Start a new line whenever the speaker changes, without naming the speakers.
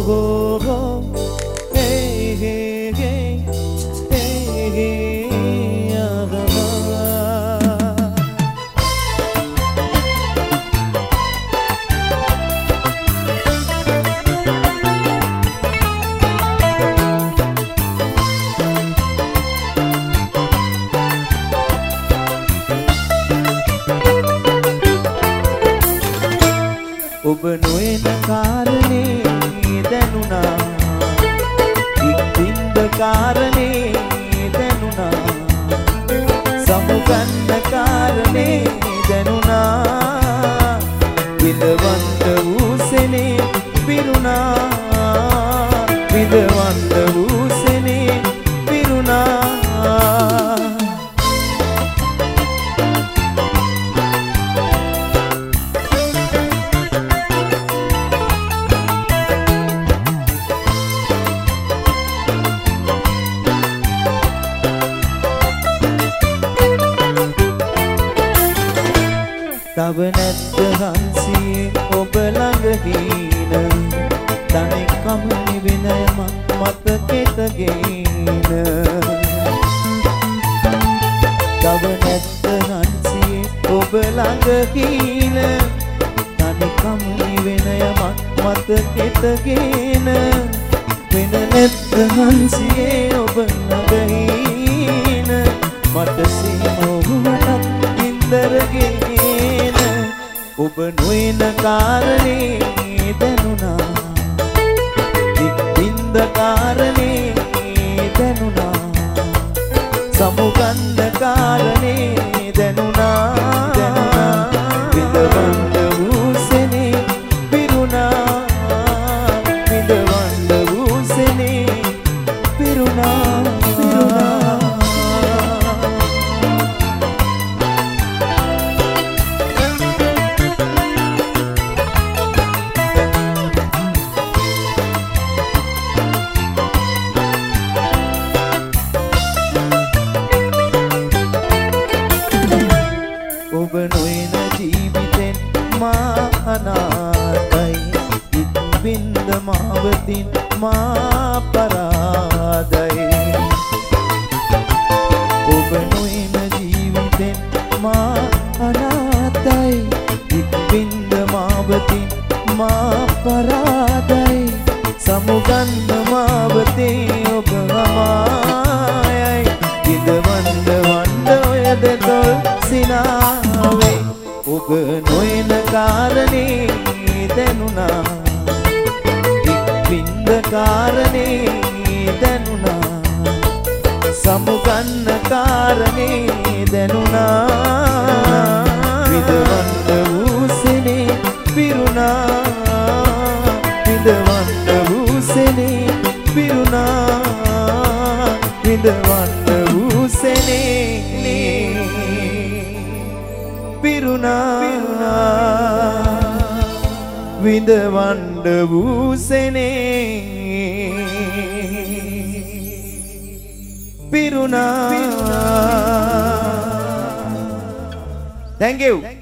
ඔබ නොයන කාරණේ දැනුණා ඉක්බින්ද කාරණේ දැනුණා සමුගන්න කාරණේ දැනුණා විඳවන්න වූ සෙනේ පිරුණා විඳවන්න වූ සෙනේ පිරුණා තව නැත්ත හන්සියේ ඔබ ළඟ හීන තනිකම නිවිනයම මතකෙතගෙන තව නැත්ත හන්සියේ ඔබ ළඟ හීන තනිකම නිවිනයම මතකෙතගෙන වෙන නැත්ත හන්සියේ ඔබ ළඟ හීන මට සිනෝවටත් ඉන්දරගෙන ඔබ නොයන කාරණේ දැනුණා ඉක්බින්ද කාරණේ දැනුණා සමුගන්න කාරණේ දැනුණා විඳවන්න වූ සෙනේ පිරුණා විඳවන්න වූ සෙනේ පිරුණා ඔබ නොයන ජීවිතෙන් මා අනාථයි ඉක්බින්ද මාවතින් මා පරාදයි ඔබ නොයන ජීවිතෙන් මා අනාථයි ඉක්බින්ද මාවතින් මා පරාදයි සමුගන්න මාවතේ ඔබ හමායයි ඉදවන්න වන්න ඔය දෙතොල් සිනාවේ ඔබ නොයන කාරණේ දැනුණා ඉක්බින්ද කාරණේ දැනුණා සමුගන්න කාරණේ දැනුණා විඳවන්න වූ සෙනේ පිරුණා විඳවන්න වූ සෙනේ පිරුණා විඳවන්න වූ සෙනේ පිරුණා විඳවන්න වූ සෙනේ පිරුණා. Thank you.